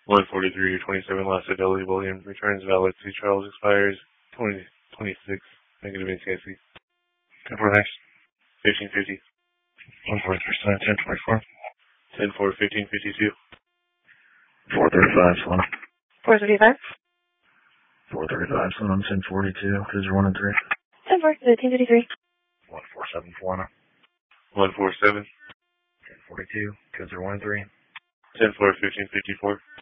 143 27 last Adele Williams returns valid. C. Charles expires 2026. Negative NCIC. 10-4 next. 1550. 143, 10-24. 10-4, 1552. 435, Solana. 435. 435, Solana, 1042. Cruiser 1 and 3. 10-4, 1553. 147, Solana. 147. 1042. Cruiser 1 and 3. 10-4, 1554.